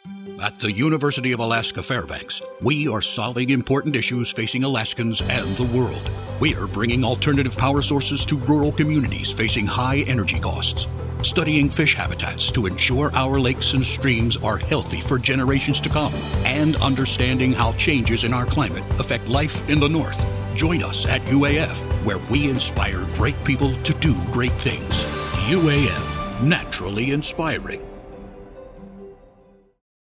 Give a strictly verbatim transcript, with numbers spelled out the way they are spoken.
At the University of Alaska Fairbanks, we are solving important issues facing Alaskans and the world. We are bringing alternative power sources to rural communities facing high energy costs, studying fish habitats to ensure our lakes and streams are healthy for generations to come, and understanding how changes in our climate affect life in the North. Join us at U A F, where we inspire great people to do great things. U A F, naturally inspiring.